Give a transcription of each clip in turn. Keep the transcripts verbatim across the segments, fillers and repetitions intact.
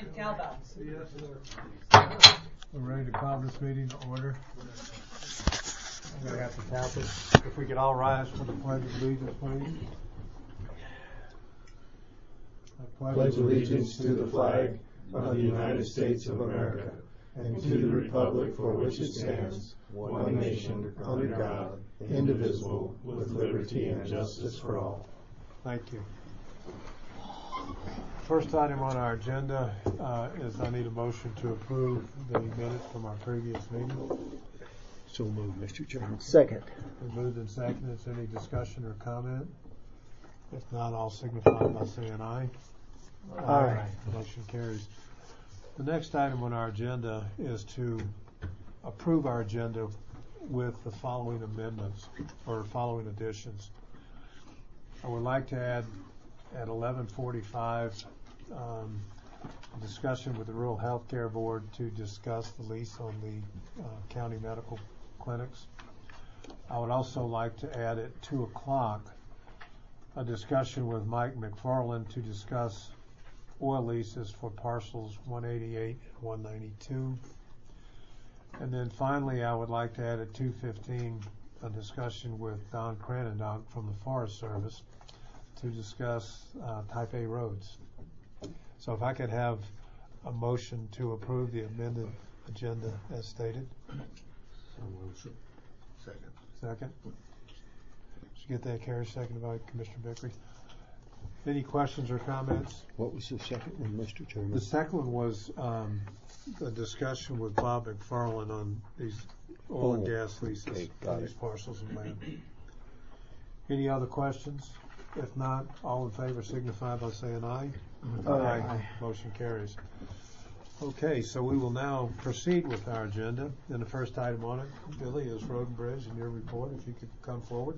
Cowbell. Yes, sir. We're ready to call this meeting to order. I'm going to have to tap it. If we could all rise for the Pledge of Allegiance, please. I pledge allegiance to the flag of the United States of America and to the republic for which it stands, one nation, under God, indivisible, with liberty and justice for all. Thank you. First item on our agenda uh, is I need a motion to approve the minutes from our previous meeting. So moved, Mister Chairman. Second. Been moved and seconded. Is there any discussion or comment? If not, I'll signify by saying aye. Aye. Aye. Motion carries. The next item on our agenda is to approve our agenda with the following amendments or following additions. I would like to add at eleven forty-five um, a discussion with the Rural Health Care Board to discuss the lease on the uh, county medical clinics. I would also like to add at two o'clock a discussion with Mike McFarland to discuss oil leases for parcels one eighty-eight and one ninety-two. And then finally, I would like to add at two fifteen a discussion with Don Cranendonk from the Forest Service to discuss uh, Type A roads. So if I could have a motion to approve the amended agenda as stated. Second. Second. Did you get that, Carrie? Seconded by Commissioner Bickery. Any questions or comments? What was the second one, Mister Chairman? The second one was um, a discussion with Bob McFarland on these oil Oh, and gas leases okay, for got these it. parcels of land. Any other questions? If not, all in favor signify by saying aye. Aye. Aye. Motion carries. Okay, so we will now proceed with our agenda. And the first item on it, Billy, is Road and Bridge and your report. If you could come forward.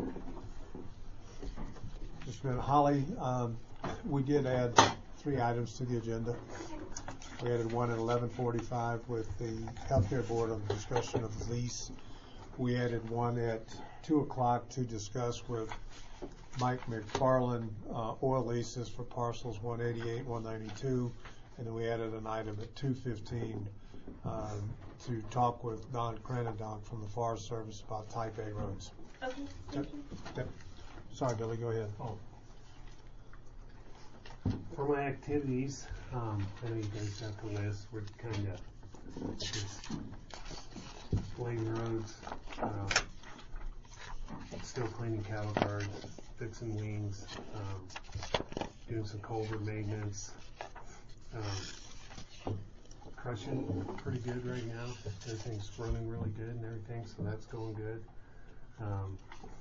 Just a minute. Holly, um, we did add three items to the agenda. We added one at eleven forty-five with the Healthcare Board on the discussion of the lease. We added one at two o'clock to discuss with Mike McFarland uh, oil leases for parcels one eighty-eight, one ninety-two, and then we added an item at two fifteen um, to talk with Don Cranendonk from the Forest Service about Type A roads. Okay, thank you. Yep. Sorry, Billy, go ahead. Oh. For my activities, um, I know you guys got the list. We're kind of just laying roads, uh, still cleaning cattle guards, fixing wings, um, doing some culvert maintenance, um, crushing pretty good right now. Everything's running really good and everything, so that's going good. Um,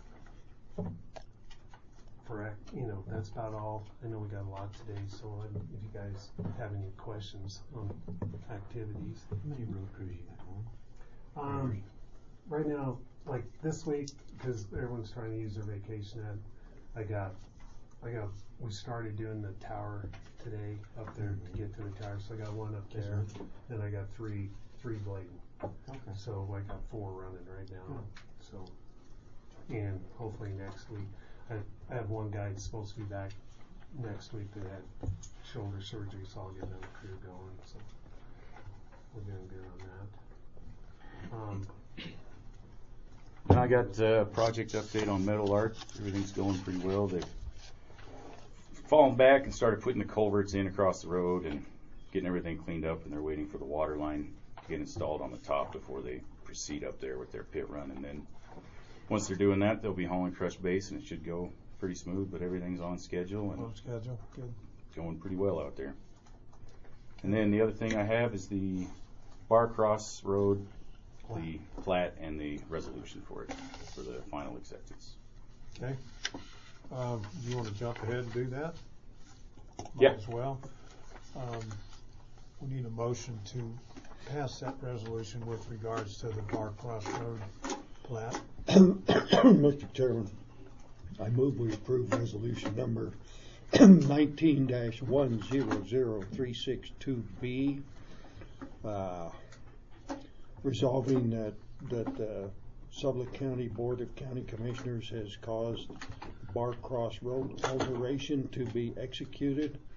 For, you know, that's about all. I know we got a lot today, so if you guys have any questions on activities. How many road crews you got on? Um, right now, like this week, because everyone's trying to use their vacation, I, I got, I got, we started doing the tower today up there to get to the tower, so I got one up there, and I got three, three blading. Okay. So I got four running right now. So, and hopefully next week. I, I have one guy that's supposed to be back next week that had shoulder surgery, so I'll get another crew going. So we're doing good on that. Um, And I got a project update on Metal Art. Everything's going pretty well. They've fallen back and started putting the culverts in across the road and getting everything cleaned up, and they're waiting for the water line to get installed on the top before they proceed up there with their pit run. And then once they're doing that, they'll be hauling crushed base, and it should go pretty smooth, but everything's on schedule and On schedule, good. going pretty well out there. And then the other thing I have is the Bar Cross Road, the plat and the resolution for it, for the final acceptance. Okay. Um, do you want to jump ahead and do that? Might Yeah. as well. Um, we need a motion to pass that resolution with regards to the Bar Cross Road plat. Mister Chairman, I move we approve resolution number nineteen dash one zero zero three six two B, uh, resolving that, that the Sublette County Board of County Commissioners has caused Bar Cross Road alteration to be executed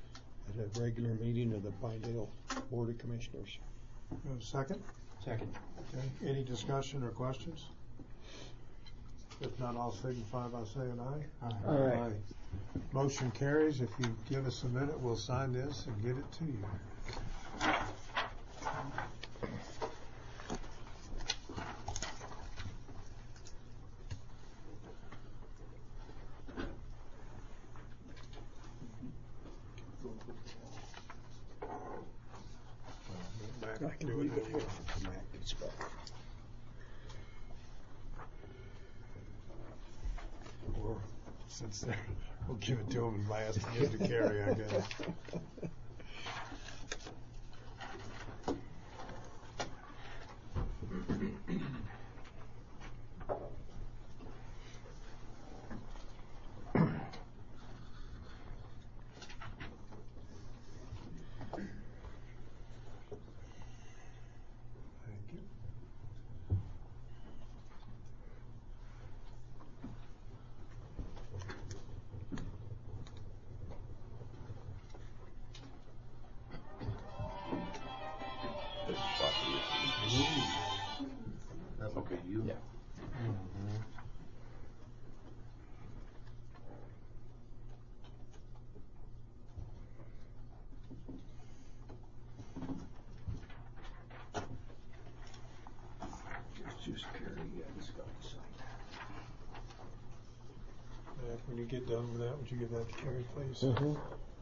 at a regular meeting of the Pinedale Board of Commissioners. You have a second? Second. Okay, any discussion or questions? If not, I'll signify by saying aye. Aye. Aye. Motion carries. If you give us a minute, we'll sign this and get it to you. Back, I can do leave it it anyway. here. Matt gets back. Or since they're, we'll give it to them and last to give to Carrie, I guess. Thank you. That's Okay. you? Yeah. It's just Carrie, yeah, he's got to sign that. Mac, when you get done with that, would you give that to Carrie, please? Mm-hmm.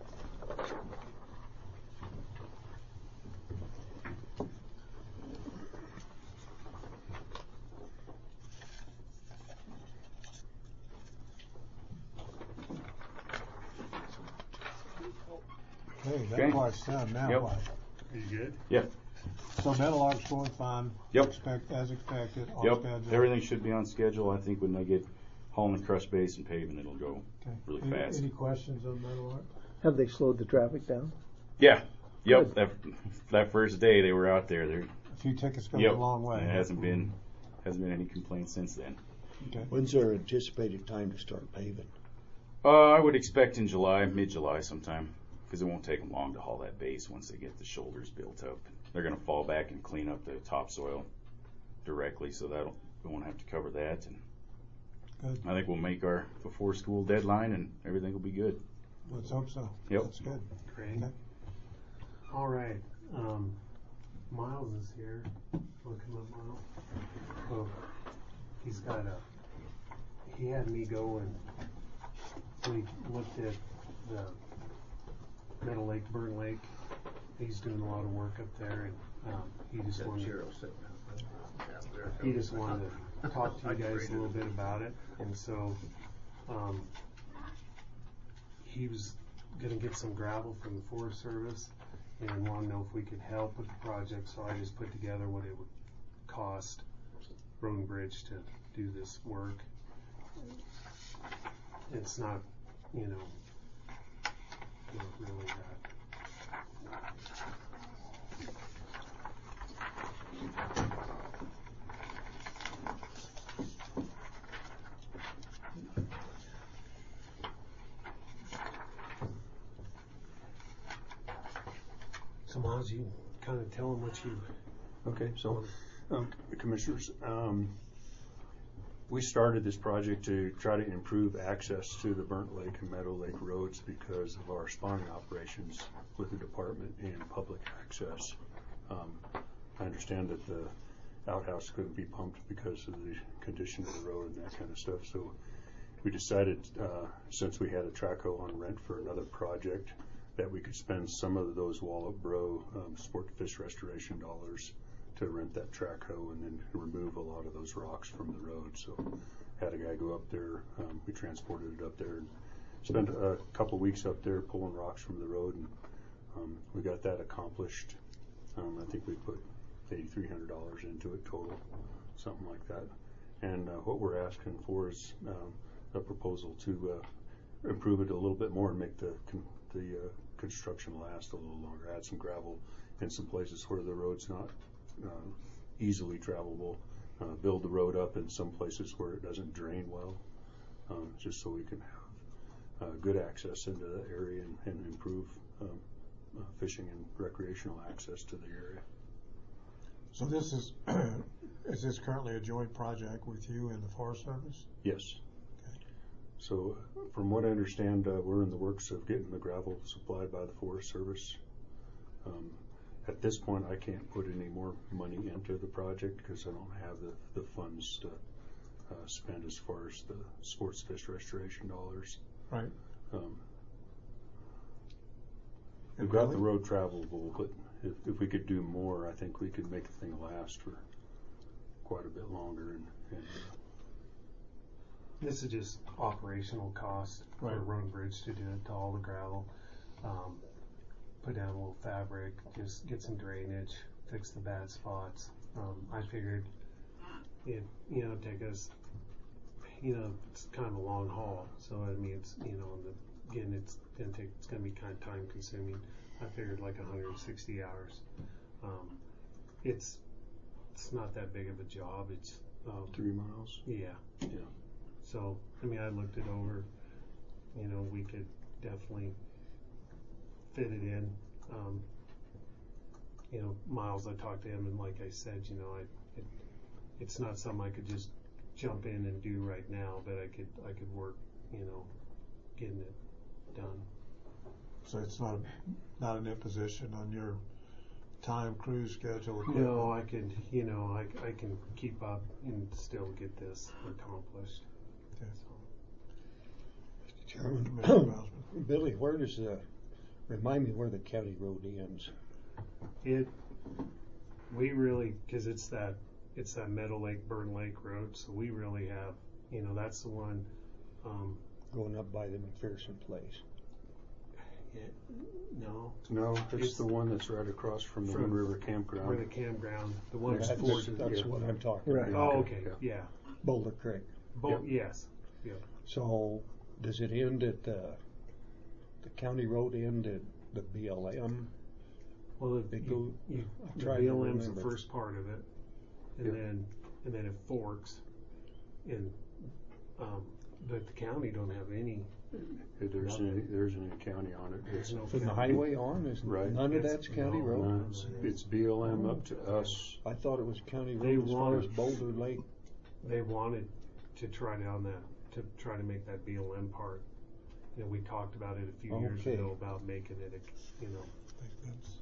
Okay, that Okay. part's done. Now Yep. what? Are you good? Yeah. So metal arc's going fine. Yep. Expect, as expected, on Yep. schedule. Everything should be on schedule. I think when they get hauling the crush base and paving, it'll go Okay. really Any- fast. Any questions on metal arc? Have they slowed the traffic down? Yeah. Yep. That, that first day they were out there. They're, A few tickets go yep. a long way. It hasn't been hasn't been any complaints since then. Okay. When's their anticipated time to start paving? Uh, I would expect in July, mid-July sometime, because it won't take them long to haul that base once they get the shoulders built up. They're going to fall back and clean up the topsoil directly, so that'll we won't have to cover that. And Good. I think we'll make our before school deadline, and everything will be good. Let's hope so. Yep. That's good. Great. Okay. All right. Um, Miles is here. Want to come up, Miles? Oh, he's got a. He had me go and we looked at the Middle Lake, Burn Lake. He's doing a lot of work up there, and um, he just That wanted. Cheryl sitting out there. He just wanted to talk to you guys a little bit about it, and so um, he was going to get some gravel from the Forest Service and want to know if we could help with the project. So I just put together what it would cost Road and Bridge to do this work. It's not, you know, not really that. So Miles, you kind of tell them what you. Okay, so, um, Commissioners, um, we started this project to try to improve access to the Burnt Lake and Meadow Lake roads because of our spawning operations with the department and public access. Um, I understand that the outhouse couldn't be pumped because of the condition of the road and that kind of stuff, so we decided, uh, since we had a track hoe on rent for another project, that we could spend some of those Wallop Bro um, sport fish restoration dollars to rent that track hoe and then remove a lot of those rocks from the road. So had a guy go up there, um, we transported it up there and spent a couple weeks up there pulling rocks from the road, and um, we got that accomplished. Um, I think we put eighty-three hundred dollars into it total, something like that. And uh, what we're asking for is um, a proposal to uh, improve it a little bit more and make the con- the uh, construction last a little longer. Add some gravel in some places where the road's not uh, easily travelable. Uh, build the road up in some places where it doesn't drain well, um, just so we can have uh, good access into that area and, and improve um, uh, fishing and recreational access to the area. So this is, is this currently a joint project with you and the Forest Service? Yes. Okay. So uh, from what I understand, uh, we're in the works of getting the gravel supplied by the Forest Service. Um, at this point, I can't put any more money into the project because I don't have the, the funds to uh, spend as far as the sports fish restoration dollars. Right. Um, And we've got the Billy? road travelable, but if, if we could do more, I think we could make the thing last for quite a bit longer. And, and uh, This is just operational cost for Right. road and bridge to do it, to all the gravel. Um, put down a little fabric, just get some drainage, fix the bad spots. Um, I figured it, you know, take us, you know, it's kind of a long haul. So I mean, it's, you know, the, again, it's gonna take, it's gonna be kind of time consuming. I figured like one hundred sixty hours. Um, it's, it's not that big of a job. It's, um, three miles. yeah. Yeah. So, I mean, I looked it over, you know, we could definitely fit it in. Um, you know, Miles, I talked to him and like I said, you know, I, it, it's not something I could just jump in and do right now, but I could, I could work, you know, getting it done. So it's not, a- not an imposition on your time, crew schedule? No, I could, you know, I, I can keep up and still get this accomplished. Okay. So. Chairman, Commissioner Bosman. Billy, where does the, remind me where the county road ends? It, we really, cause it's that, it's that Meadow Lake, Burn Lake Road, so we really have, you know, that's the one, um, Going up by the McPherson place. it, no, No, it's, It's- the one that's right across from the From Wind River Campground. where the campground, the one Next that's to forward the- to the, That's yeah. what I'm talking Right. about. oh, okay, Yeah. yeah, Boulder Creek. both, yes, yeah. So, does it end at the, the county road end at the B L M? Well, the, They you, go- you, I'm the trying to B L M's the remember. first part of it, and Yeah. then, and then it forks, and, um, but the county don't have any, There isn't any, there isn't any county on it. there's It's, no From the county. highway on, is Right. none of It's- that's county no, road? no, it's, it's B L M up to us. I thought it was county They road as far as wanted- Boulder Lake. They wanted to try down that, to try to make that B L M part. You know, we talked about it a few years Okay. ago about making it, a, you know, I think that's-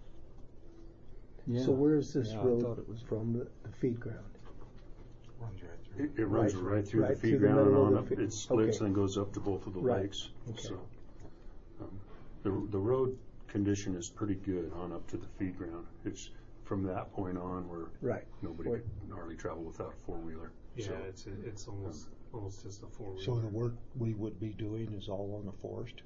Yeah. So where is this Yeah, I road thought it was- from the, the feed ground? Runs right through. It, it runs Right- right through right the through feed the ground and middle of on the up. feed- It splits okay. and goes up to both of the Right. lakes. Okay. So, um, the the road condition is pretty good on up to the feed ground. It's from that point on where Right. nobody Where- could hardly travel without a four wheeler. yeah, So, it's, a- it's almost, almost just a four wheeler. So the work we would be doing is all on the forest?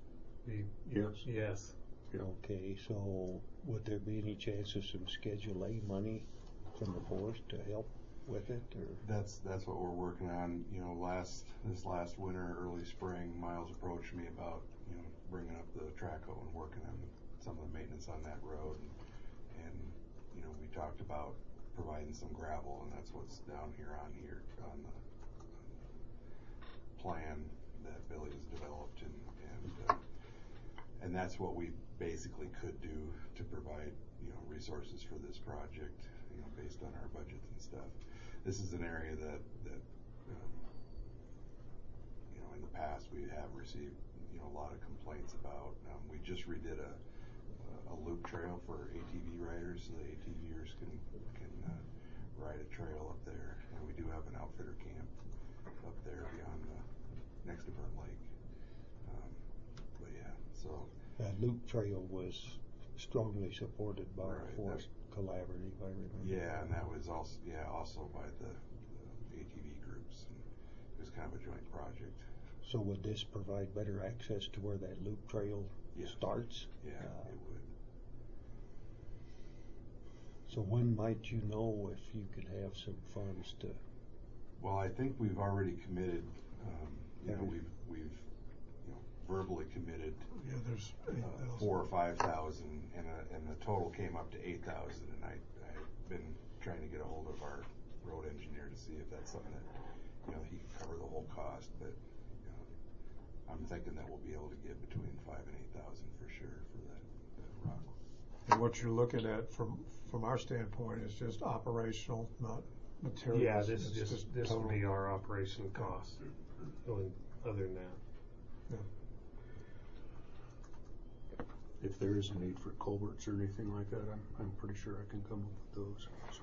yes. Yes. Yeah. Okay, so would there be any chance of some Schedule A money from the forest to help with it, or? That's, that's what we're working on. You know, last, this last winter, early spring, Miles approached me about, you know, bringing up the Traco and working on some of the maintenance on that road. And, and, you know, we talked about providing some gravel, and that's what's down here on here, on the plan that Billy has developed, and, and, uh, and that's what we basically could do to provide, you know, resources for this project, you know, based on our budgets and stuff. This is an area that, that, um, you know, in the past we have received, you know, a lot of complaints about. Um, we just redid a, a loop trail for A T V riders, so the ATVers can, can, uh, ride a trail up there. And we do have an outfitter camp up there beyond the, next to Burn Lake. Um, but yeah, so. That loop trail was strongly supported by Right, the Forest Collaborative, I remember. Yeah, and that was also, yeah, also by the, the A T V groups. And it was kind of a joint project. So would this provide better access to where that loop trail Yeah. starts? Yeah, Uh, it would. So when might you know if you could have some funds to? Well, I think we've already committed, um, you know, Every- we've, we've, you know, verbally committed Yeah, there's eight uh, thousand. four or five thousand, and uh, and the total came up to eight thousand. And I, I've been trying to get a hold of our road engineer to see if that's something that, you know, he can cover the whole cost. But you know, I'm thinking that we'll be able to get between five and eight thousand for sure for that what you're looking at from, from our standpoint is just operational, not materials. Yeah, this is It's just, this will total. be our operation cost, going other than that. If there is a need for culverts or anything like that, I'm, I'm pretty sure I can come up with those, so.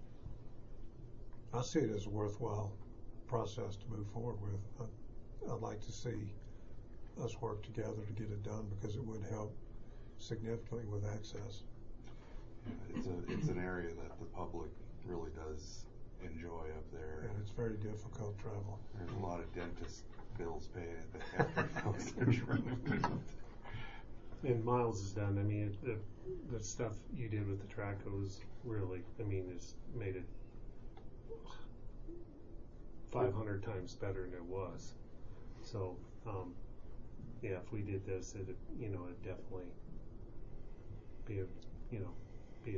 I see it as a worthwhile process to move forward with. I'd, I'd like to see us work together to get it done because it would help significantly with access. It's a, it's an area that the public really does enjoy up there. And it's very difficult travel. There's a lot of dentist bills paid at the after. And Miles is done, I mean, the, the stuff you did with the track was really, I mean, it's made it five hundred times better than it was. So, um, yeah, if we did this, it'd, you know, it'd definitely be a, you know, be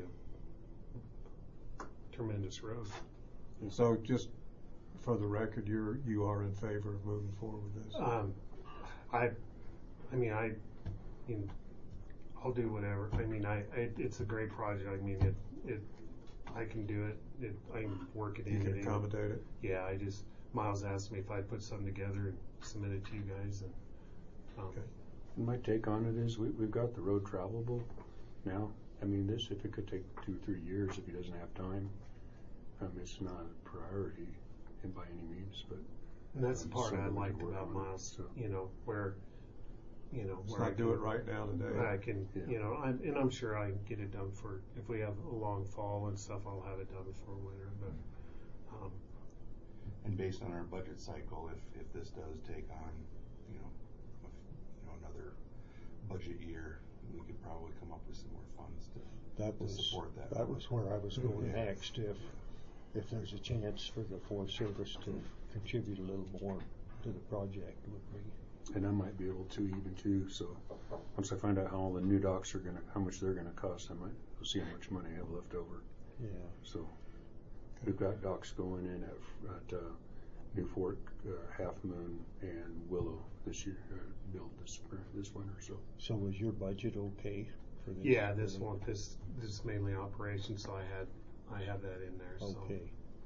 a tremendous road. So just for the record, you're, you are in favor of moving forward with this? Um, I, I mean, I, you know, I'll do whatever. I mean, I, I, it's a great project. I mean, it, it, I can do it. It, I can work it You in. can and in. accommodate it? Yeah, I just, Miles asked me if I'd put something together and submit it to you guys, and, um, Okay. My take on it is we, we've got the road travelable now. I mean, this, if it could take two, three years, if he doesn't have time, um, it's not a priority in by any means, but. and that's the um, part I something we liked could work about on, Miles, so. you know, where, you know, Let's where I not do can- it right now today. I can, Yeah. you know, I'm, and I'm sure I can get it done for, if we have a long fall and stuff, I'll have it done before winter, but, um, And based on our budget cycle, if, if this does take on, you know, a f- you know, another budget year, we could probably come up with some more funds to, That to was, support that. that was where I was going Yeah. next, if, if there's a chance for the Forest Service to contribute a little more to the project would be. And I might be able to even too, so once I find out how all the new docks are gonna, how much they're gonna cost, I might see how much money I have left over. Yeah. So we've got docks going in at, at, uh, New Fork, uh, Half Moon and Willow this year, uh, built this spring, this winter, so. So was your budget okay for this? yeah, this one, this, this is mainly operations, so I had, I have that in there, so. Okay.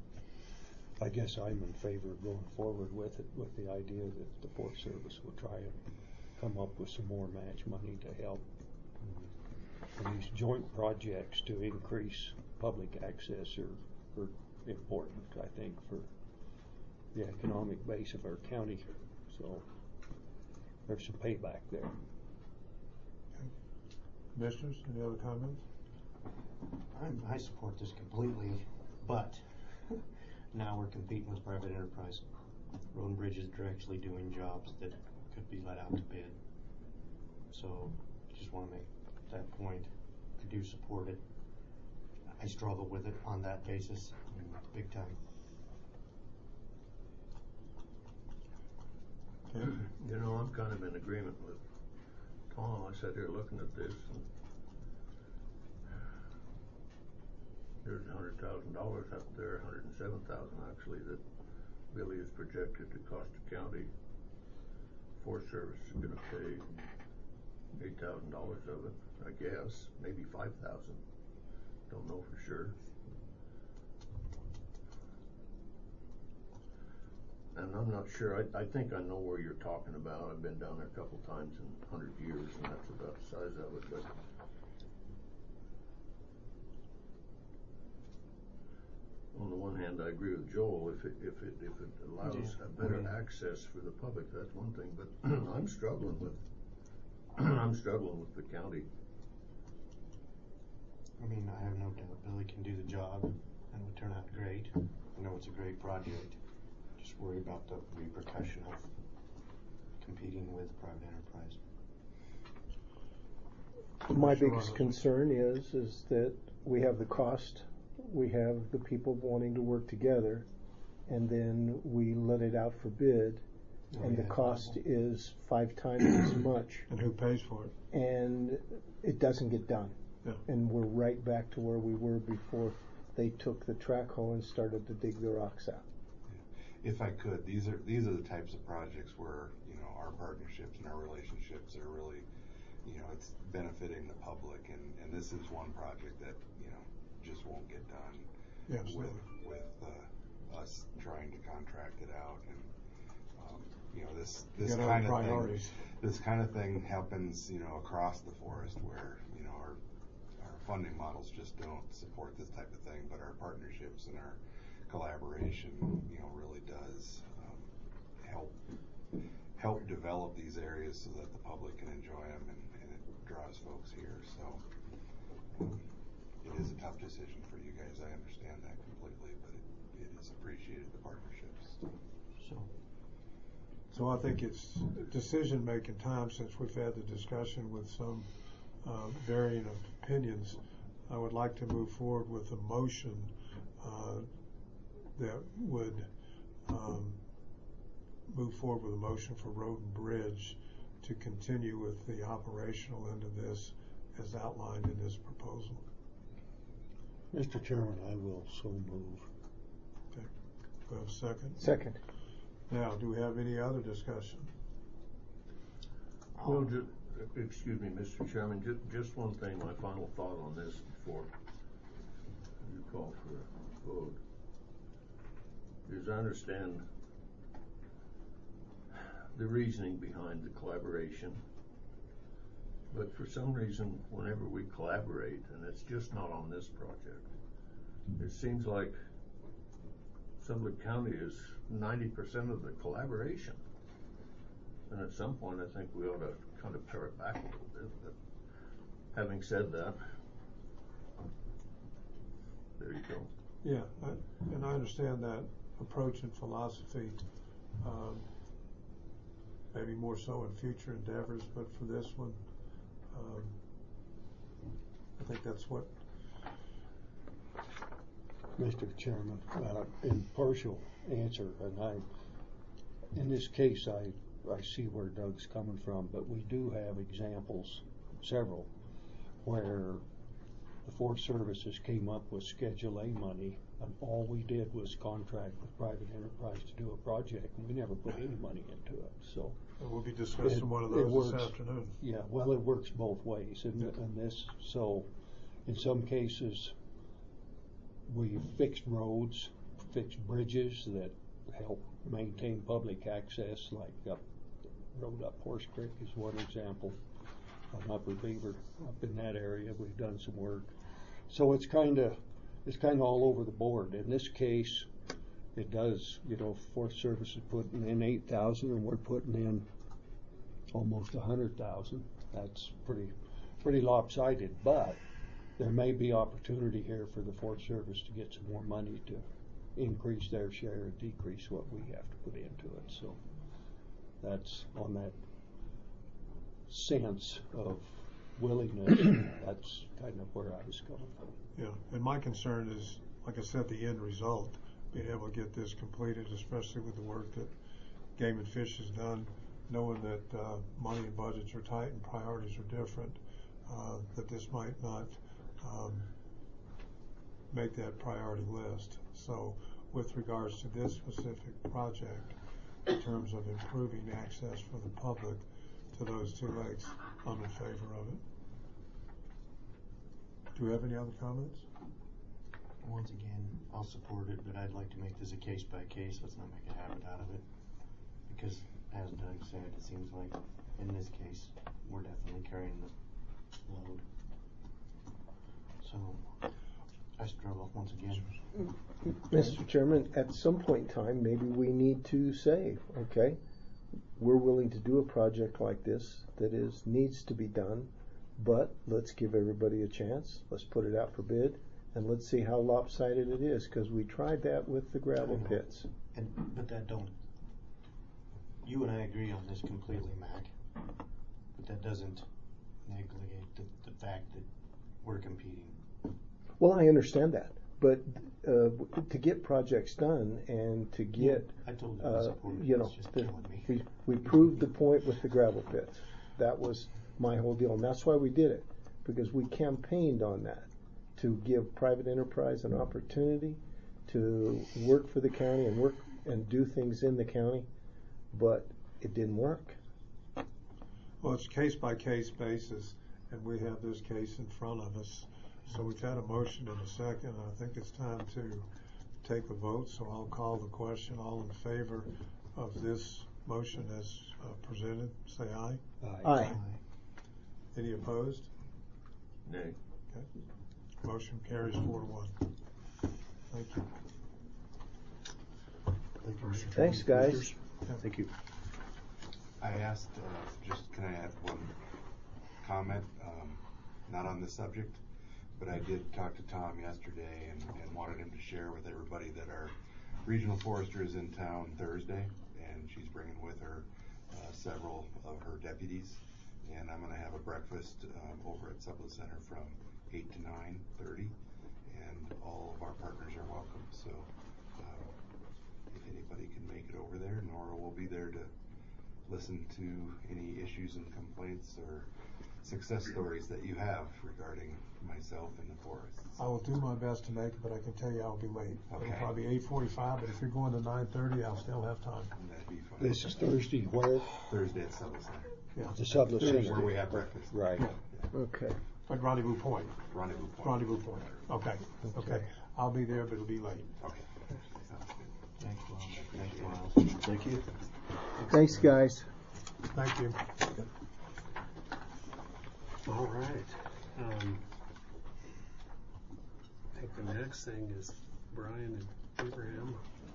I guess I'm in favor of going forward with it, with the idea that the Forest Service will try and come up with some more match money to help for these joint projects to increase public access are, are important, I think, for the economic base of our county. So there's some payback there. Commissioners, any other comments? I'm, I support this completely, but now we're competing with private enterprise. Road and Bridges are actually doing jobs that could be let out to bid. So just want to make that point. I do support it. I struggle with it on that basis, big time. Okay. You know, I'm kind of in agreement with Tom. I sat here looking at this, and there's a hundred thousand dollars up there, a hundred and seven thousand actually, that Billy is projected to cost the county. Forest Service is gonna pay eight thousand dollars of it, I guess, maybe five thousand. Don't know for sure. And I'm not sure, I, I think I know where you're talking about. I've been down there a couple times in a hundred years, and that's about the size of it, but on the one hand, I agree with Joel. If it, if it, if it allows Yeah, a better I mean- access for the public, that's one thing, but I'm struggling with, I'm struggling with the county. I mean, I have no doubt Billy can do the job and would turn out great. I know it's a great project. Just worry about the repercussion of competing with private enterprise. My Sure. biggest concern is, is that we have the cost, we have the people wanting to work together, and then we let it out for bid, Oh, and the yeah. cost is five times as much, And who pays for it? and it doesn't get done. Yeah. And we're right back to where we were before they took the track hoe and started to dig the rocks out. If I could, these are, these are the types of projects where, you know, our partnerships and our relationships are really, you know, it's benefiting the public, and, and this is one project that, you know, just won't get done Yeah, with, absolutely. with, uh, us trying to contract it out, and, um, you know, this, this Got other kind of priorities. thing, this kind of thing happens, you know, across the forest where, you know, our, our funding models just don't support this type of thing, but our partnerships and our collaboration, you know, really does, um, help, help develop these areas so that the public can enjoy them, and, and it draws folks here, so, um, it is a tough decision for you guys, I understand that completely, but it, it is appreciated, the partnerships. So, So I think it's decision-making time, since we've had the discussion with some uh, varying of opinions. I would like to move forward with a motion uh, that would um, move forward with a motion for Road and Bridge to continue with the operational end of this as outlined in this proposal. Mister Chairman, I will so move. Okay. Do I have a second? Second. Now, do we have any other discussion? Well, ju- excuse me, Mister Chairman, ju- just one thing, my final thought on this before you call for a vote, is I understand the reasoning behind the collaboration, but for some reason, whenever we collaborate, and it's just not on this project, it seems like Sublette County is ninety percent of the collaboration. And at some point, I think we ought to kind of pare it back a little bit. But having said that, there you go. Yeah, I, and I understand that approach and philosophy, um, maybe more so in future endeavors, but for this one, um, I think that's what. Mister Chairman, uh, in partial answer, and I, in this case, I, I see where Doug's coming from, but we do have examples, several, where the Forest Services came up with Schedule A money, and all we did was contract with private enterprise to do a project, and we never put any money into it, so. And we'll be discussing It- one of it those this works. afternoon. Yeah, well, it works both ways, and, and this, so, in some cases, we fixed roads, fixed bridges that help maintain public access, like up, road up Horse Creek is one example. On Upper Beaver, up in that area, we've done some work. So it's kinda, it's kinda all over the board. In this case, it does, you know, Forest Service is putting in eight thousand and we're putting in almost a hundred thousand. That's pretty, pretty lopsided, but there may be opportunity here for the Forest Service to get some more money to increase their share and decrease what we have to put into it. So that's on that sense of willingness. That's kind of where I was coming from. Yeah, and my concern is, like I said, the end result, being able to get this completed, especially with the work that Game and Fish has done, knowing that uh, money and budgets are tight and priorities are different, uh, that this might not um, make that priority list. So with regards to this specific project, in terms of improving access for the public to those two lakes, I'm in favor of it. Do we have any other comments? once again, I'll support it, but I'd like to make this a case by case. Let's not make a habit out of it. Because, as Doug said, it seems like in this case, we're definitely carrying the load. So, I struggle once again. Mister Chairman, at some point in time, maybe we need to say, okay, we're willing to do a project like this that is needs to be done, but let's give everybody a chance. Let's put it out for bid, and let's see how lopsided it is, because we tried that with the gravel pits. And but that don't. You and I agree on this completely, Mac. But that doesn't negate the, the fact that we're competing. Well, I understand that, but uh, to get projects done and to get, I told you uh, I support it. you know, It's just the, killing me. we we proved the point with the gravel pits. That was my whole deal, and that's why we did it, because we campaigned on that to give private enterprise an opportunity to work for the county and work and do things in the county, but it didn't work. Well, it's case by case basis, and we have this case in front of us. So we've had a motion and a second, and I think it's time to take a vote. So I'll call the question. All in favor of this motion as uh, presented, say aye. Aye. Aye. Any opposed? Nay. Okay. Motion carries four to one. Thank you. Thank you, Mister Thanks, Chairman. guys. Thank you. I asked, uh, just, can I add one comment, um, not on this subject, but I did talk to Tom yesterday and, and wanted him to share with everybody that our regional forester is in town Thursday, and she's bringing with her uh, several of her deputies, and I'm gonna have a breakfast um, over at Sublette Center from eight to nine thirty, and all of our partners are welcome, so um, if anybody can make it over there, Nora will be there to listen to any issues and complaints or success stories that you have regarding myself and the forest. I will do my best to make it, but I can tell you I'll be late. Okay. It'll probably be eight forty-five, but if you're going to nine thirty, I'll still have time. That'd be fun. This is Thursday, where? Thursday at Sublette Center. Yeah. The Sublette Center. Where we have breakfast. Right. Okay. At Rendezvous Point. Rendezvous Point. Rendezvous Point. Okay. Okay. I'll be there, but it'll be late. Okay. Sounds good. Thanks, Miles. Thanks, Miles. Thank you. Thanks, guys. Thank you. All right. Um, I think the next thing is Brian and Abraham.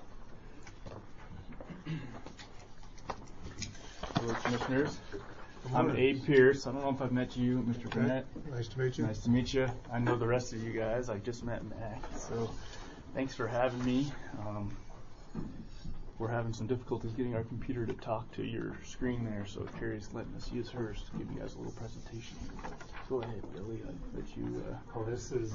Hello, Commissioners. I'm Abe Pierce. I don't know if I've met you, Mister Burnett. Nice to meet you. Nice to meet you. I know the rest of you guys. I just met Mac, so thanks for having me. Um, we're having some difficulties getting our computer to talk to your screen there, so Carrie's letting us use hers to give you guys a little presentation. Go ahead, Billy. I let you. Uh, Oh, this is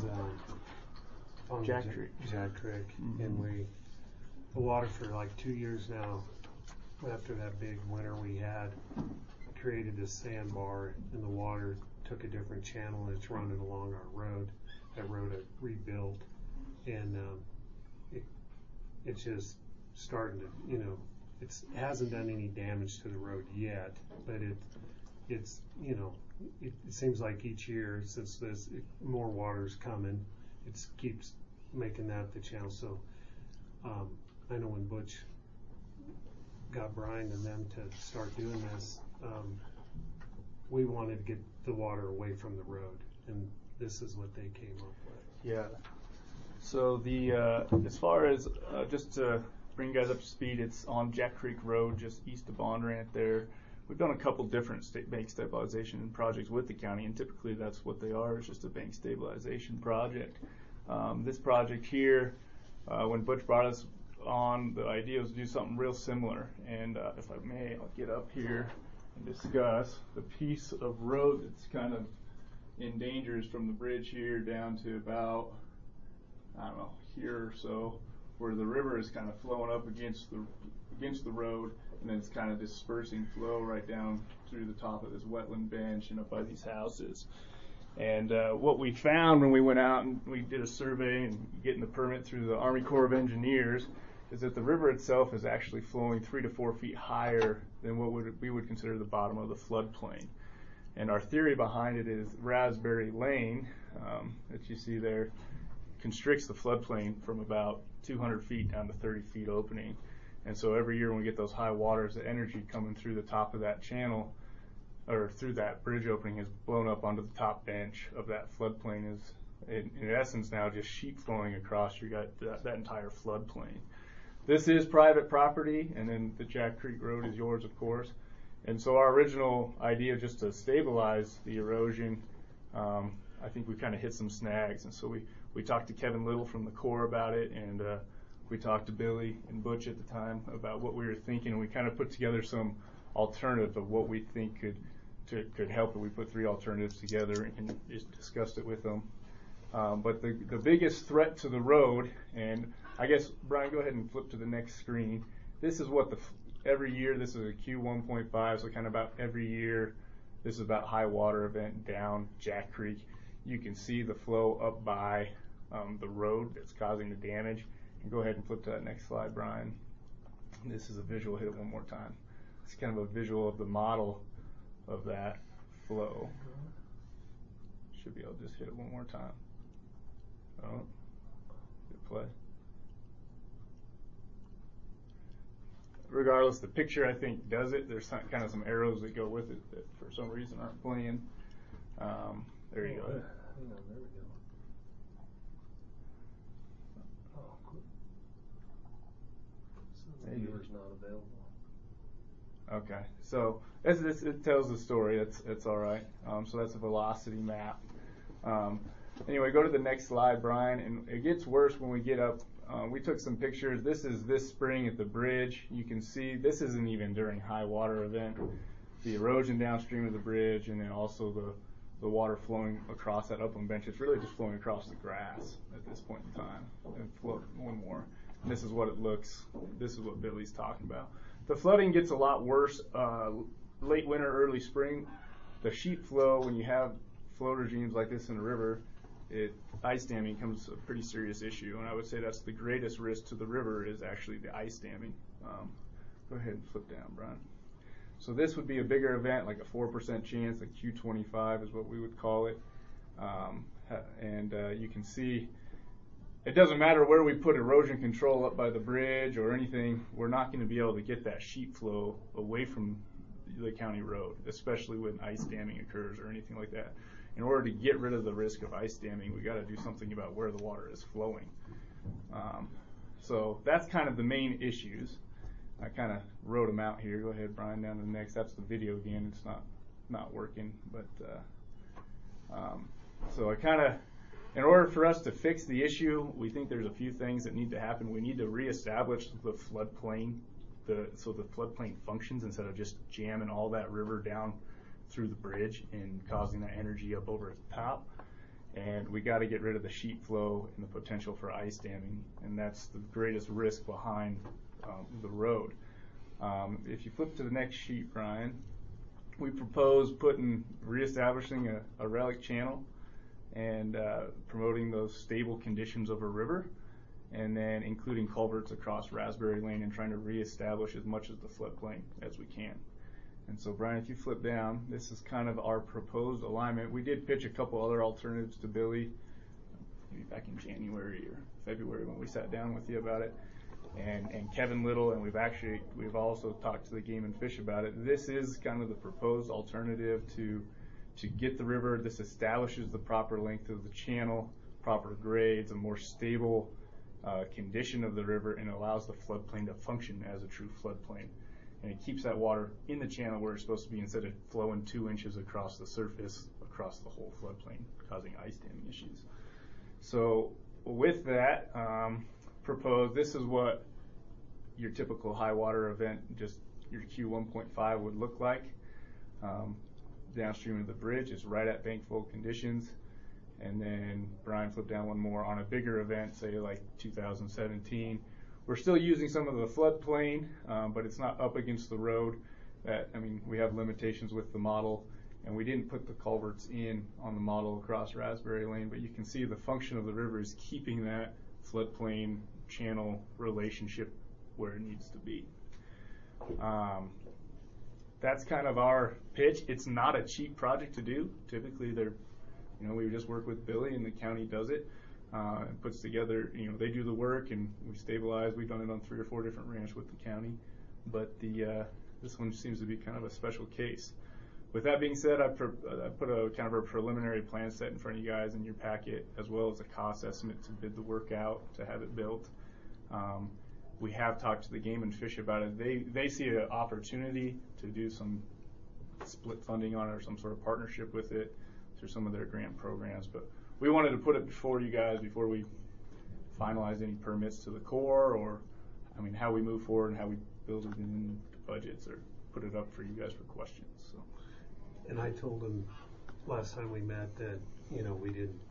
uh, on Jack Ja- Creek. Jack Creek, Mhm. and we the water for like two years now. After that big winter we had, created this sandbar, and the water took a different channel, and it's running along our road. That road I rebuilt, and um, it it's just starting to, you know, it's it hasn't done any damage to the road yet, but it it's you know it, it seems like each year since this it, more water's coming, it keeps making that the channel. So um, I know when Butch got Brian and them to start doing this, um, we wanted to get the water away from the road, and this is what they came up with. Yeah. So the uh, as far as uh, just to bring you guys up to speed, it's on Jack Creek Road, just east of Bondurant there. We've done a couple different state bank stabilization projects with the county, and typically that's what they are. It's just a bank stabilization project. Um, this project here, uh, when Butch brought us on, the idea was to do something real similar. And uh, if I may, I'll get up here and discuss the piece of road that's kind of in danger is from the bridge here down to about, I don't know, here or so, where the river is kind of flowing up against the against the road, and then it's kind of dispersing flow right down through the top of this wetland bench and up by these houses. And uh, what we found when we went out and we did a survey and getting the permit through the Army Corps of Engineers is that the river itself is actually flowing three to four feet higher than what would, we would consider the bottom of the floodplain. And our theory behind it is Raspberry Lane, um, that you see there, constricts the floodplain from about two hundred feet down to thirty feet opening. And so every year when we get those high waters, the energy coming through the top of that channel or through that bridge opening is blown up onto the top bench of that floodplain, is in, in essence now just sheet flowing across you got that, that entire floodplain. This is private property, and then the Jack Creek Road is yours, of course. And so our original idea, just to stabilize the erosion, um, I think we kind of hit some snags. And so we, we talked to Kevin Little from the Corps about it, and uh, we talked to Billy and Butch at the time about what we were thinking, and we kind of put together some alternatives of what we think could to, could help. And we put three alternatives together and just discussed it with them. Um, but the, the biggest threat to the road, and I guess, Brian, go ahead and flip to the next screen. This is what the, every year, this is a Q one point five, so kind of about every year, this is about high water event down Jack Creek. You can see the flow up by um, the road that's causing the damage. And go ahead and flip to that next slide, Brian. This is a visual, hit it one more time. It's kind of a visual of the model of that flow. Should be able to just hit it one more time. Oh, hit play. Regardless, the picture I think does it. There's some, kind of some arrows that go with it that for some reason aren't playing. Um, there you oh, go. Hang on, there we go. Oh, cool. So the viewer's not available. Okay, so this, this, it tells the story. That's that's all right. Um, so that's a velocity map. Um, anyway, go to the next slide, Brian. And it gets worse when we get up. Uh, we took some pictures. This is this spring at the bridge. You can see this isn't even during high water event. The erosion downstream of the bridge, and then also the the water flowing across that upland bench. It's really just flowing across the grass at this point in time. And float one more. And this is what it looks. This is what Billy's talking about. The flooding gets a lot worse uh, late winter, early spring. The sheet flow, when you have flow regimes like this in a river, it ice damming becomes a pretty serious issue. And I would say that's the greatest risk to the river is actually the ice damming. Um, go ahead and flip down, Brian. So this would be a bigger event, like a four percent chance, like Q twenty-five is what we would call it. Um, and uh, you can see it doesn't matter where we put erosion control up by the bridge or anything, we're not going to be able to get that sheet flow away from the county road, especially when ice damming occurs or anything like that. In order to get rid of the risk of ice damming, we got to do something about where the water is flowing. Um, so that's kind of the main issues. I kind of wrote them out here. Go ahead, Brian, down to the next. That's the video again. It's not not working, but uh, um, so I kind of. In order for us to fix the issue, we think there's a few things that need to happen. We need to reestablish the floodplain, the, so the floodplain functions instead of just jamming all that river down through the bridge and causing that energy up over the top. And we got to get rid of the sheet flow and the potential for ice damming, and that's the greatest risk behind um, the road. Um, if you flip to the next sheet, Brian, we propose putting, reestablishing a, a relic channel and uh, promoting those stable conditions of a river, and then including culverts across Raspberry Lane and trying to reestablish as much of the floodplain as we can. And so, Brian, if you flip down, this is kind of our proposed alignment. We did pitch a couple other alternatives to Billy, maybe back in January or February when we sat down with you about it, and, and Kevin Little, and we've actually, we've also talked to the Game and Fish about it. This is kind of the proposed alternative to to get the river. This establishes the proper length of the channel, proper grades, a more stable uh, condition of the river, and allows the floodplain to function as a true floodplain. And it keeps that water in the channel where it's supposed to be instead of flowing two inches across the surface, across the whole floodplain, causing ice damming issues. So with that, um, proposed, this is what your typical high water event, just your Q one point five would look like. Um, downstream of the bridge is right at bank full conditions. And then Brian flipped down one more on a bigger event, say like two thousand seventeen. We're still using some of the floodplain, um, but it's not up against the road. That, I mean, we have limitations with the model, and we didn't put the culverts in on the model across Raspberry Lane, but you can see the function of the river is keeping that floodplain channel relationship where it needs to be. Um, that's kind of our pitch. It's not a cheap project to do. Typically, they're, you know, we just work with Billy and the county does it. Uh, and puts together, you know, they do the work and we stabilize. We've done it on three or four different ranches with the county, but the uh, this one seems to be kind of a special case. With that being said, I, per, I put a kind of a preliminary plan set in front of you guys in your packet, as well as a cost estimate to bid the work out, to have it built. Um, we have talked to the Game and Fish about it. They they see an opportunity to do some split funding on it or some sort of partnership with it through some of their grant programs, but we wanted to put it before you guys before we finalize any permits to the Corps, or I mean how we move forward and how we build it in budgets or put it up for you guys for questions. So. And I told him last time we met that, you know, we didn't,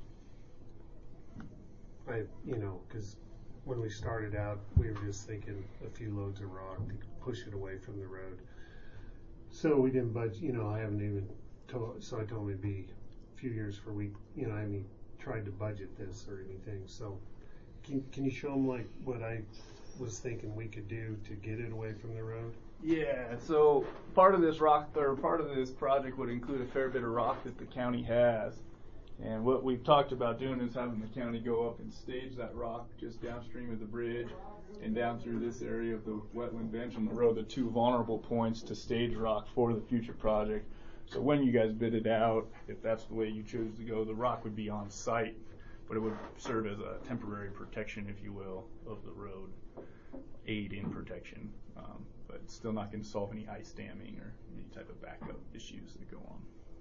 I, you know, because when we started out, we were just thinking a few loads of rock to push it away from the road. So we didn't budget, you know, I haven't even told, so I told him it'd be a few years for we, you know, I haven't tried to budget this or anything. So can, can you show them like what I was thinking we could do to get it away from the road? Yeah, so part of this rock, or part of this project would include a fair bit of rock that the county has. And what we've talked about doing is having the county go up and stage that rock just downstream of the bridge and down through this area of the wetland bench on the road, the two vulnerable points to stage rock for the future project. So when you guys bid it out, if that's the way you choose to go, the rock would be on site, but it would serve as a temporary protection, if you will, of the road, aid in protection. Um, but it's still not going to solve any ice damming or any type of backup issues that go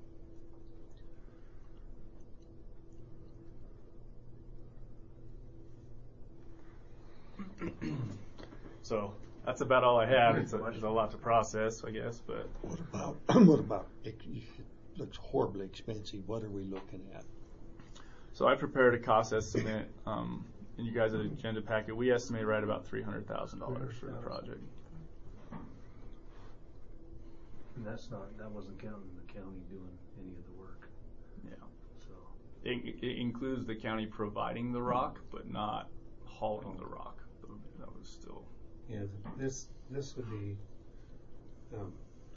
on. So that's about all I have. It's a, it's a lot to process, I guess. But what about what about? It looks horribly expensive. What are we looking at? So I prepared a cost estimate, um, and you guys have an agenda packet. We estimate right about three hundred thousand dollars for the project. And that's not, that wasn't counting the county doing any of the work. Yeah. So It, it includes the county providing the rock, but not hauling the rock. That was still. Yeah, this this would be um,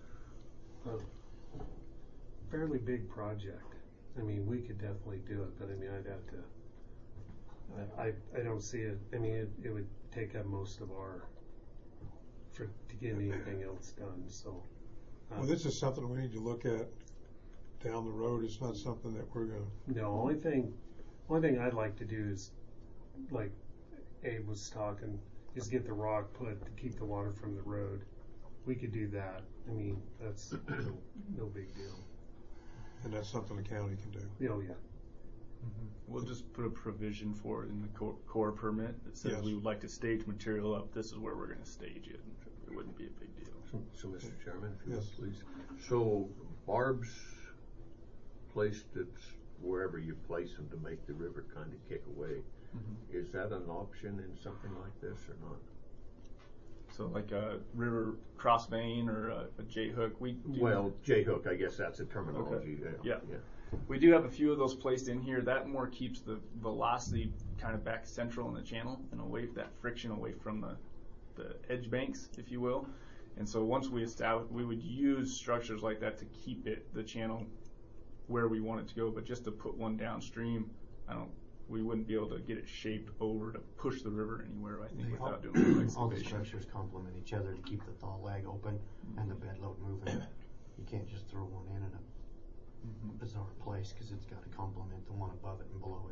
a fairly big project. I mean, we could definitely do it, but I mean, I'd have to. I I, I don't see it. I mean, it, it would take up most of our for to get anything else done. So. Well, this is something we need to look at down the road. It's not something that we're going to. No, only thing, only thing I'd like to do is, like Abe was talking, is get the rock put to keep the water from the road. We could do that. I mean, that's no, no big deal. And that's something the county can do. Oh, yeah. Mm-hmm. We'll just put a provision for it in the core, core permit that says Yes. we would like to stage material up. This is where we're going to stage it. It wouldn't be a big deal. So, so Mister Chairman, if you Yes. would please. So Barb's placed it's wherever you place them to make the river kind of kick away. Mm-hmm. Is that an option in something like this or not? So like a river cross vein or a, a J hook. We do, Well, J-hook, I guess that's a terminology. Okay. Yeah. Yeah. yeah. we do have a few of those placed in here. That more keeps the velocity kind of back central in the channel and away that friction away from the the edge banks, if you will. And so once we establish, we would use structures like that to keep it the channel where we want it to go. But just to put one downstream, I don't. We wouldn't be able to get it shaped over to push the river anywhere, I think, without doing the All the excavation. structures complement each other to keep the thaw lag open and the bed load moving. You can't just throw one in in a Mm-hmm. bizarre place because it's got to complement the one above it and below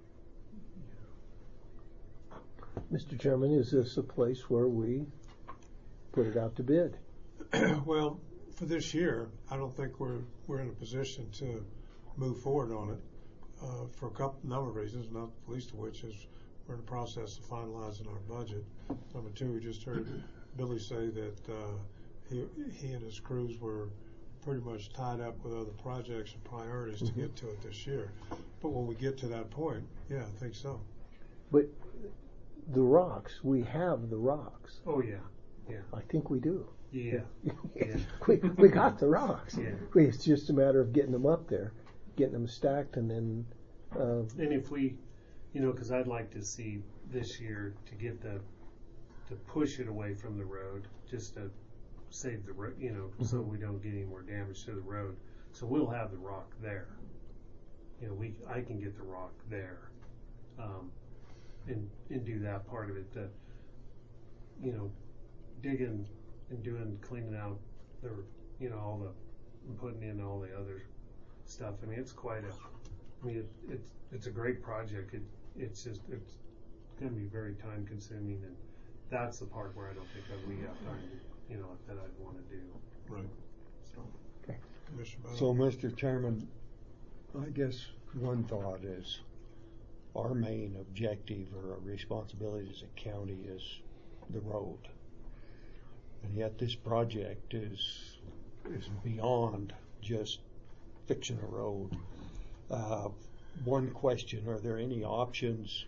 it. Mister Chairman, is this a place where we put it out to bid? Well, for this year, I don't think we're we're in a position to move forward on it uh, for a couple number of reasons, not the least of which is we're in the process of finalizing our budget. Number two, we just heard Billy say that uh, he he and his crews were pretty much tied up with other projects and priorities to get to it this year. But when we get to that point, yeah, I think so. But the rocks, we have the rocks. Oh, yeah. Yeah. I think we do. Yeah. Yeah. we, we got the rocks. Yeah. It's just a matter of getting them up there, getting them stacked, and then. Uh, And if we, you know, because I'd like to see this year to get the, to push it away from the road, just to save the road, you know, so we don't get any more damage to the road. So we'll have the rock there. You know, we, I can get the rock there, um, and and do that part of it. The, you know, digging and doing cleaning out the, you know, all the, and putting in all the other stuff. I mean, it's quite a. I mean, it, it's it's a great project. It it's just it's going to be very time consuming, and that's the part where I don't think that we have time, to, you know, that I'd want to do. Right. So. okay. Commissioner Bowden. So, Mister Chairman, I guess one thought is our main objective or our responsibility as a county is the road. And yet this project is is beyond just fixing a road. Uh, one question, are there any options?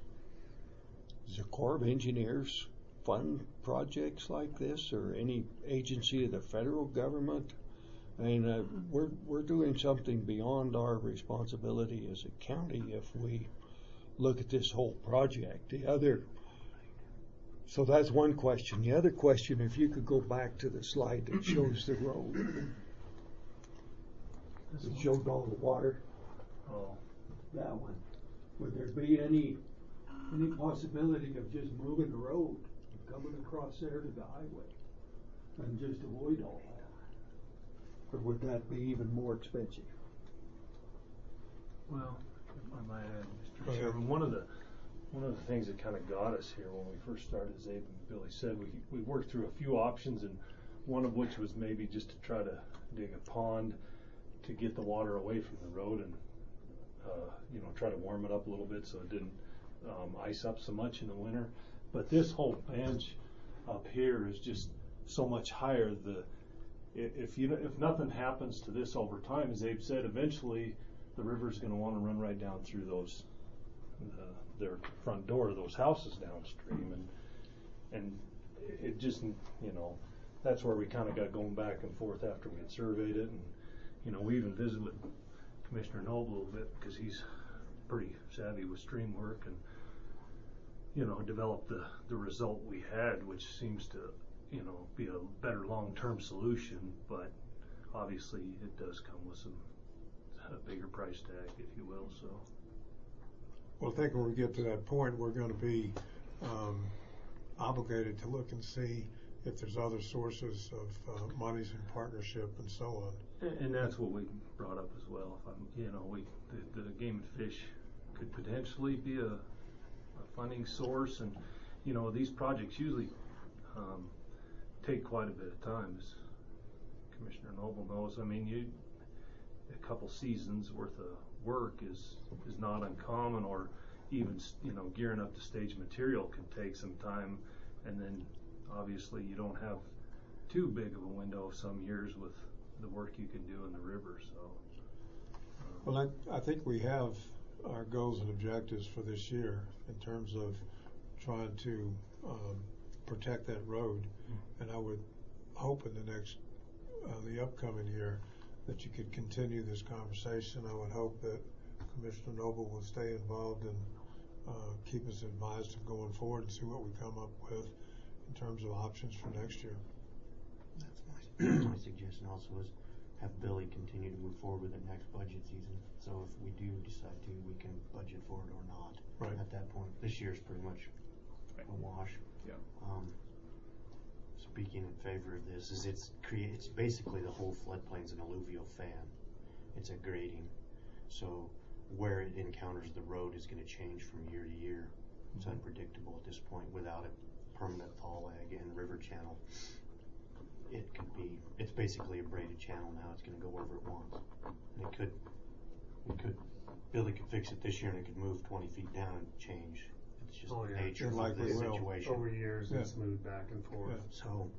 Does the Corps of Engineers fund projects like this, or any agency of the federal government? I mean, uh, we're we're doing something beyond our responsibility as a county if we look at this whole project. The other So that's one question. The other question, if you could go back to the slide that shows the road. It showed all the water. Oh. That one. Would there be any, any possibility of just moving the road, coming across there to the highway, and just avoid all that? Or would that be even more expensive? Well, if I might add, Go Mister ahead. Chairman, one of the, one of the things that kind of got us here when we first started, as Abe and Billy said, we, we worked through a few options, and one of which was maybe just to try to dig a pond to get the water away from the road and, uh, you know, try to warm it up a little bit so it didn't um, ice up so much in the winter. But this whole bench up here is just so much higher. The i- if you if nothing happens to this over time, as Abe said, eventually the river's going to want to run right down through those uh, their front door of those houses downstream, and and it just, you know, that's where we kind of got going back and forth after we had surveyed it. And you know, we even visited with Commissioner Noble a little bit because he's pretty savvy with stream work, and you know, developed the the result we had, which seems to, you know, be a better long-term solution, but obviously it does come with some a bigger price tag, if you will. So Well, I think when we get to that point, we're going to be um, obligated to look and see if there's other sources of uh, monies in partnership and so on. And, and that's what we brought up as well. If I'm, you know, we the, the game and fish could potentially be a, a funding source, and you know, these projects usually um, take quite a bit of time, as Commissioner Noble knows. I mean, you a couple seasons worth of work is is not uncommon, or even, you know, gearing up the stage material can take some time, and then obviously you don't have too big of a window some years with the work you can do in the river. So um, Well, I, I think we have our goals and objectives for this year in terms of trying to um, protect that road, and I would hope in the next, uh, the upcoming year, that you could continue this conversation. I would hope that Commissioner Noble will stay involved and uh, keep us advised of going forward and see what we come up with in terms of options for next year. That's my, my suggestion also is have Billy continue to move forward with it next budget season. So if we do decide to, we can budget for it or not. Right. At that point, this year's pretty much a wash. Yeah. Um, speaking in favor of this is it's create it's basically the whole floodplain's an alluvial fan. It's a grading, so where it encounters the road is going to change from year to year. It's Mhm. unpredictable at this point without a permanent thaw lag and river channel. It could be it's basically a braided channel now. It's going to go wherever it wants. And it could it could Billy could fix it this year and it could move twenty feet down and change. It's just Oh, the yeah. nature It of likely the will. situation. Over years, Yeah. it's moved back and forth. Yeah. So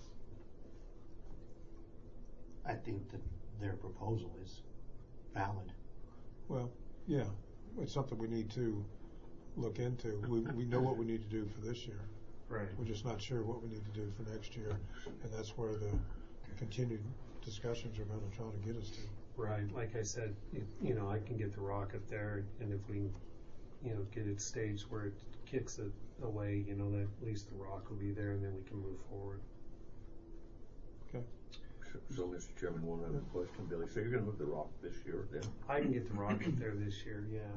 I think that their proposal is valid. Well, yeah, it's something we need to look into. We, we know what we need to do for this year. Right. We're just not sure what we need to do for next year, and that's where the continued discussions are going to try to get us to. Right, like I said, you, you know, I can get the rock up there, and if we, you know, get it staged where it kicks it away, you know, that at least the rock will be there, and then we can move forward. Okay. So, so Mister Chairman, one other question, Billy. So you're going to move the rock this year then? I can get the rock up there this year, yeah.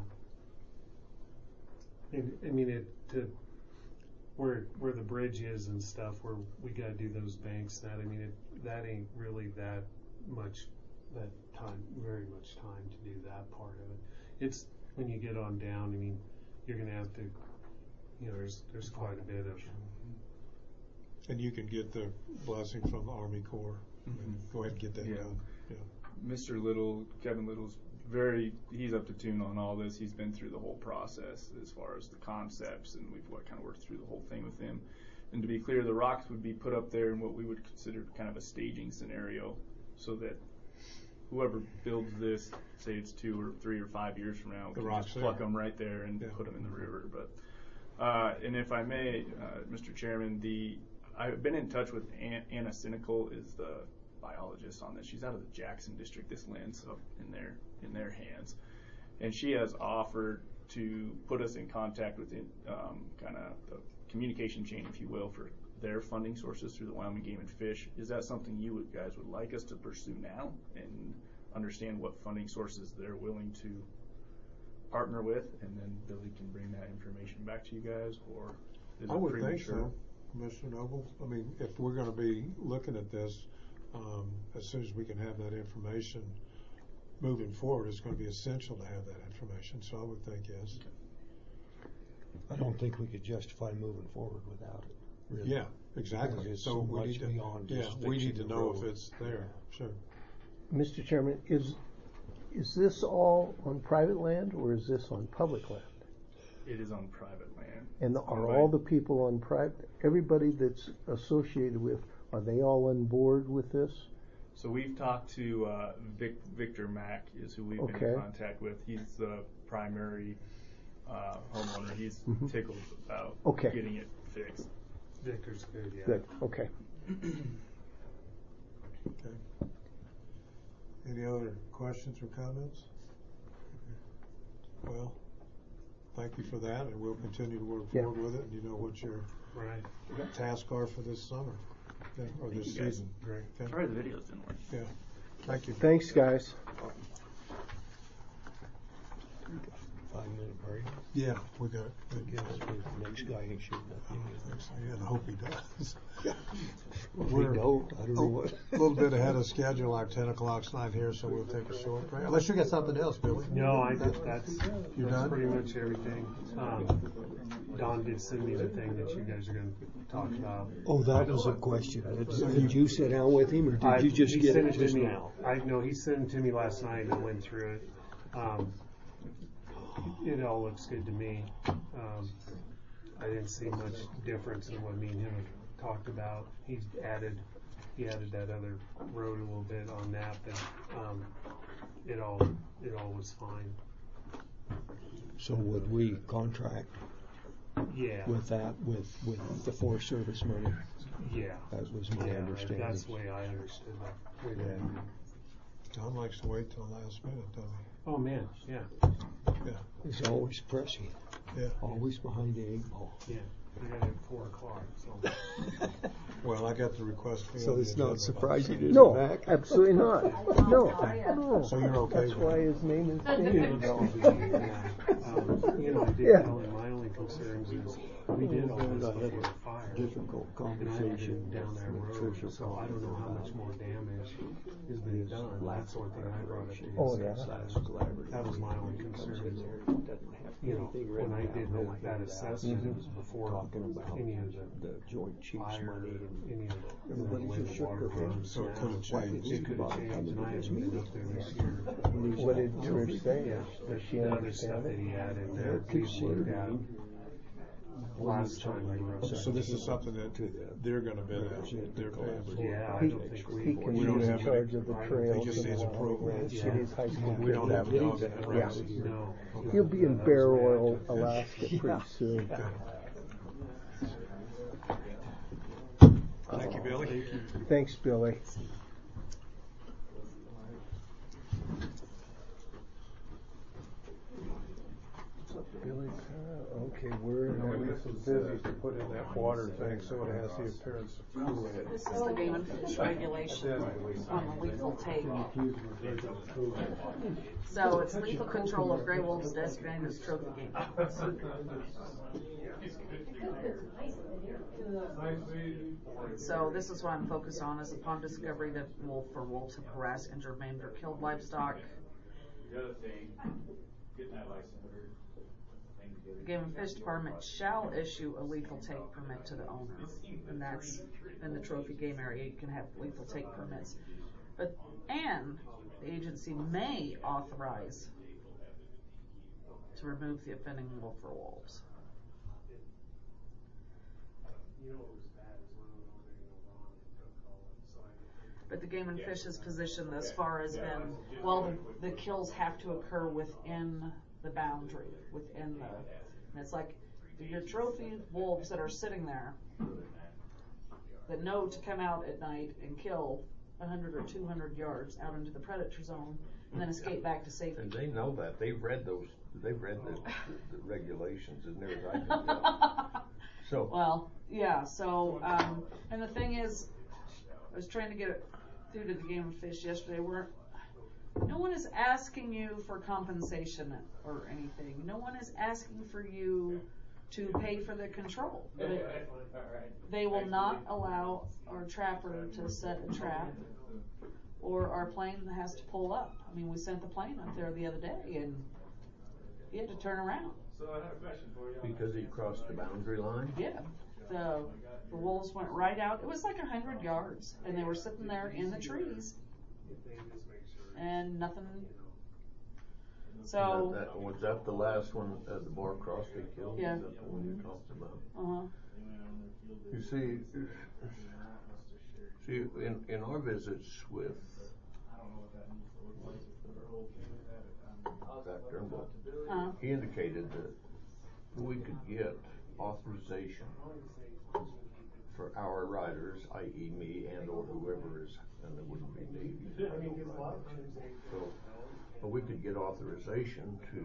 And, I mean, it, to, where, where the bridge is and stuff, where we gotta do those banks, that, I mean, it, that ain't really that much, that time, very much time to do that part of it. It's, when you get on down, I mean, you're gonna have to, you know, there's, there's quite a bit of, And you can get the blessing from the Army Corps. Mhm. Go ahead and get that Yeah. done. Yeah. Mister Little, Kevin Little's very, he's up to tune on all this. He's been through the whole process as far as the concepts, and we've what, kind of worked through the whole thing with him. And to be clear, the rocks would be put up there in what we would consider kind of a staging scenario, so that whoever builds this, say it's two or three or five years from now, The can rocks just pluck there. them right there and Yeah. put them in the river. But uh, and if I may, uh, Mister Chairman, the I've been in touch with An- Anna Cynical, is the biologist on this. She's out of the Jackson district. This lands up in their in their hands, and she has offered to put us in contact with um, kind of the communication chain, if you will, for their funding sources through the Wyoming Game and Fish. Is that something you would, guys would like us to pursue now and understand what funding sources they're willing to partner with, and then Billy can bring that information back to you guys, or is I it would think premature? so, Commissioner Noble. I mean, if we're gonna be looking at this, um, as soon as we can have that information moving forward, it's gonna be essential to have that information, so I would think yes. I don't think we could justify moving forward without it. Really. Yeah, exactly. Because it's So so we much need to, beyond yeah, just we need fixing to the know if road. it's there, sure. Mister Chairman, is, is this all on private land or is this on public land? It is on private land. And It's are owned by- all the people on private, everybody that's associated with, are they all on board with this? So we've talked to uh, Vic, Victor Mack is who we've been Okay. in contact with. He's the primary uh, homeowner. He's Mhm. tickled about Okay. getting it fixed. Victor's good, yeah. Good, okay. Okay. Any other questions or comments? Well, thank you for that, and we'll continue to work Yeah. forward with it, and you know what your Right. tasks are for this summer, yeah, or this Thank you, guys. season. Great. Okay. Sorry the videos didn't work. Yeah, thank you. Thanks, guys. Five minute break. Yeah, we got it. I guess the next guy ain't shooting at me. Yeah, I hope he does. If he We're don't, I don't know a what. little bit ahead of schedule. Our ten o'clock's not here, so we'll take a short break. Unless you got something else, Billy. No, I think that's, You that's done? pretty much everything. Um, Don did send me the thing that you guys are gonna talk about. Oh, that was a question. Did, did you sit down with him, or did I- you just he get sent it to just me. now? I know he sent it to me last night and I went through it. Um, it all looks good to me. Um, I didn't see much difference in what me and him have talked about. He's added, he added that other road a little bit on that, but um, it all, it all was fine. So would we contract Yeah. with that, with, with the Forest Service money? Yeah. That was my Yeah, understanding. that's the way I understood that. Way back. John likes to wait till the last minute, doesn't Oh, man, yeah, he? Yeah, He's always pressing, yeah. always behind the eight ball. yeah. We got it at four o'clock, so. Well, I got the request for you. So on the it's not agenda. surprising, is No, it, Mac? absolutely not. No, no. So you're okay That's with why it? his name is It David. looks good to me, yeah. Um, You know, I did Yeah. tell him my only concerns is, we did all this I had before the a fire. difficult And I had conversation been down that with road, Tricia. so I don't know how much more damage has been done. That's one thing I brought up to his Oh, yeah. side. That was my only concern is, you know, when I did the- that assessment, it was before any of the The Joint Chiefs fire, money and any of the, everybody the way just the shook water their heads. runs So it could've now. changed. It could have changed, and I haven't been up there this year. What did Trish say? Yeah, Does she the other stuff understand that it? he had in They're there, we looked at considering last time we were. So this is something that they're gonna bid out, they're paying for. Yeah, I He, don't think we. he can We be don't in have charge any- of the He trails just and needs the approval. Wyoming Yeah. City's high school. We don't have a dog in Yeah. the race. No. He'll be in That was Bear the way I Oil, took it. Alaska pretty soon. Thank you, Billy. Thanks, Billy. Billy, uh, okay, we're We in got some busy to put in that water thing, so it has the appearance of cool. This is the game and fish regulation on the lethal take. So it's lethal control of gray wolves designated as trophy game. So this is what I'm focused on, is upon discovery that wolf or wolves have harassed, injured, maimed, or killed livestock. The Game and Fish Department shall issue a lethal take permit to the owner, and that's in the trophy game area. You can have lethal take permits, but and the agency may authorize to remove the offending wolf or wolves. But the Game and Fish's position thus far has been, well, the, the kills have to occur within the boundary, within the, and it's like, your trophy wolves that are sitting there that know to come out at night and kill a hundred or two hundred yards out into the predator zone and then escape back to safety. And they know that. They've read those, they've read the, the regulations as near as I can tell. So, Well, yeah, so, um, and the thing is, I was trying to get it through to the Game and Fish yesterday, where no one is asking you for compensation or anything. No one is asking for you to pay for the control. But they will not allow our trapper to set a trap, or our plane has to pull up. I mean, we sent the plane up there the other day, and he had to turn around. so I have a question for you. Because he crossed the boundary line? Yeah, the the wolves went right out. It was like a hundred yards, and they were sitting there in the trees, and nothing. So. That, that, was that the last one, uh, the bar cross they killed? Yeah. Is that the one you talked about? Uh huh. You see, see, in, in our visits with Zach Turnbull, Uh-huh. he indicated that we could get authorization for our riders, that is me and or whoever is, and it wouldn't be me. So, but we could get authorization to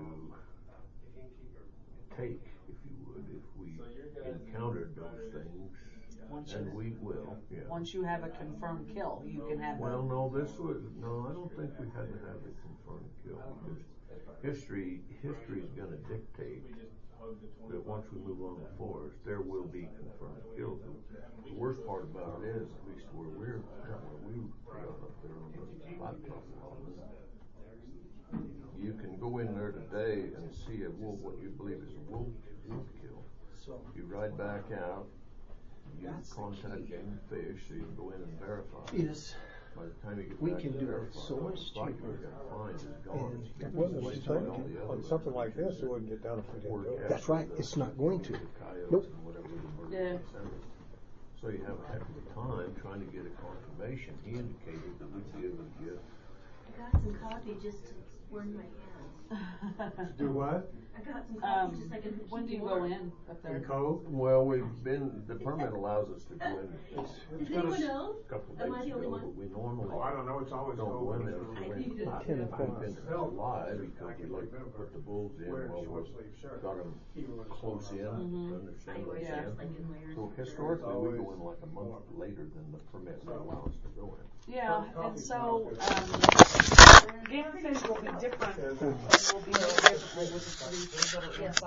take, if you would, if we encountered those things, Once and you, we will, yeah. once you have a confirmed kill, you can have. Well, a, no, this was, no, I don't think we had to have the confirmed kill, because history, history's gonna dictate that once we move on the forest, there will be confirmed kills. The worst part about it is, at least where we're, where we are up there on the blacktop mountain, you can go in there today and see a wolf, what you believe is a wolf, wolf kill. You ride back out, you contact Game and Fish, so you can go in and verify. Yes. By the time you get We back can to do it verify, so much the spot you cheaper. were gonna find is gone. And It's that been Wasn't replaced the by same all the on other something ones. like this, it wouldn't get done if we didn't do it. That's right, it's not going to. The coyotes Nope. and whatever the birds Yeah. and send it. So you have a heck of a time trying to get a confirmation. He indicated that we'd be able to get. I got some coffee just to warm my hands. Do what? I got some coffee Um, just so I can keep when do you warm. go in up there? Cove? Well, we've been, the permit allows us to go in. Does anyone know? A couple of Am I days the only ago, one? but we normally. Oh, I don't know, it's always don't go in there. open. until I we- need to- Ten o'clock. We've been in July because we like to put the bulls in while we've got them close in, Mhm. to understand I what wear they're shorts like saying. in layers. So historically, we go in like a month later than the permit will allow us to go in. Yeah, and so, um, Game and Fish will be different, will be different with the police that are inside.